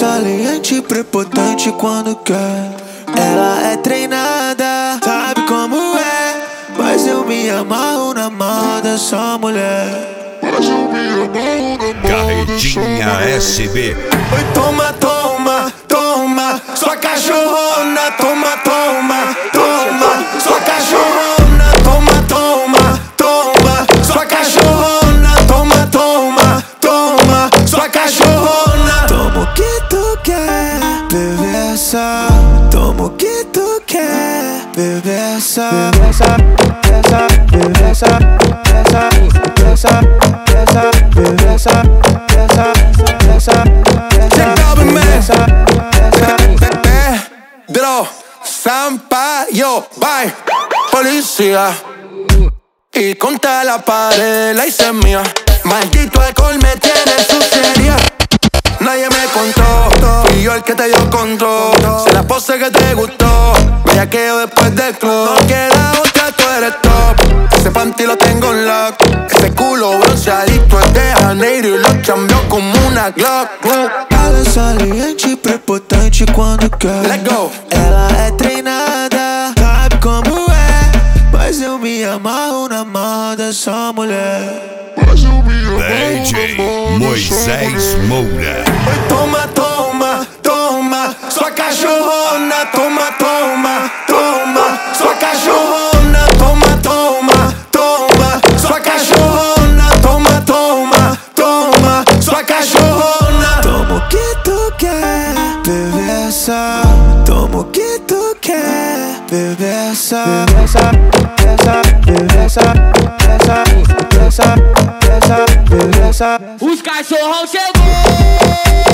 saliente, prepotente quando quer. Ela é treinada, sabe como é. Mas eu me amarro na marra dessa mulher. Carretinha SB. Oi, toma, toma, toma, sua cachorrona. Toma, toma, toma, sua cachorrona. Toma, toma, toma, sua cachorrona. Toma, toma, toma, sua cachorrona. Toma o que tu quer, perversa. Toma o que tu quer, perversa. Perversa, perversa, perversa, perversa, perversa, perversa, perversa, perversa, Pedro Sampaio, bye, policía. Y contra la pared la hice mía. Maldito alcohol me tiene suciedad. Nadie me contó, fui yo el que te dio control. Se la pose que te gustó, bellaqueo después del club. No queda otra, tú eres top. Ese panty lo tengo en lock. Ese culo bronceadito es de Janeiro y lo cambió como una Glock. Ela é saliente, prepotente quando quer. Let go. Ela é treinada, sabe como é. Mas eu me amarro na marra dessa mulher. DJ Moisés Moura. Oi, toma, toma, toma, sua cachorrona. Toma, toma, toma, sua cachorrona. Toma, toma, toma, sua cachorrona. Toma, toma, toma, sua cachorrona. Toma o que tu quer, perversa. Toma o que tu quer, perversa. Perversa, perversa, perversa, perversa, perversa, perversa. Os cachorrão chegou.